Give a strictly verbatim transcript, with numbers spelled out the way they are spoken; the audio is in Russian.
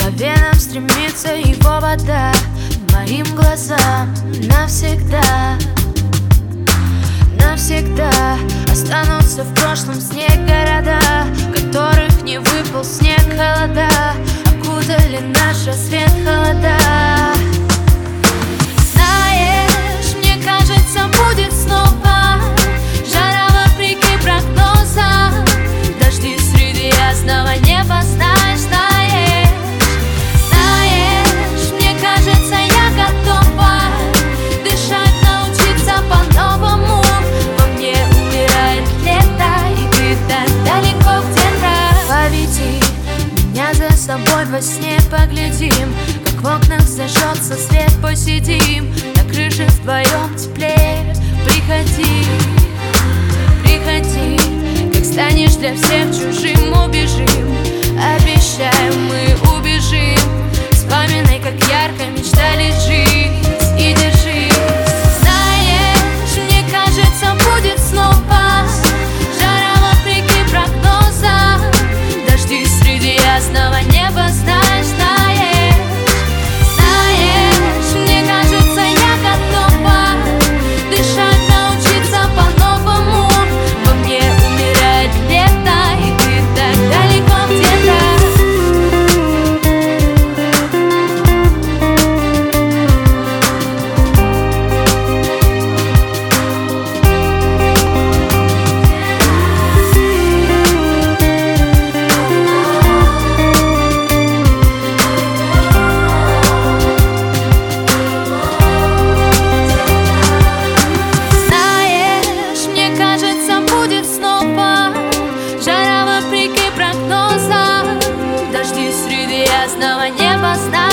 По венам стремится его вода, моим глазам навсегда. Навсегда останутся в прошлом снег города, которых не выпал снег, холода окутали наш рассвет холода. Знаешь, мне кажется, будет снова жара вопреки прогнозам, дожди среди ясного неба, знаешь, знаешь. Знаешь, мне кажется, я готова дышать, научиться по-новому. Во мне умирает лето, и ты так далеко где-то. Поведи меня за собой во сне, поглядим, как в окнах зажжется свет, посидим на крыше вдвоем теплее. Приходи, приходи, как станешь для всех чужим, убежим. Обещаем, мы убежим, вспоминай, как ярко мечтали жить, и держись. Знаешь, мне кажется, будет снова жара вопреки прогнозам, дожди среди ясного неба, знаешь, знаешь. Знаешь, мне кажется, я готова дышать, научиться по-новому. Во мне умирает лето, и ты так далеко где-то. Среди ясного неба.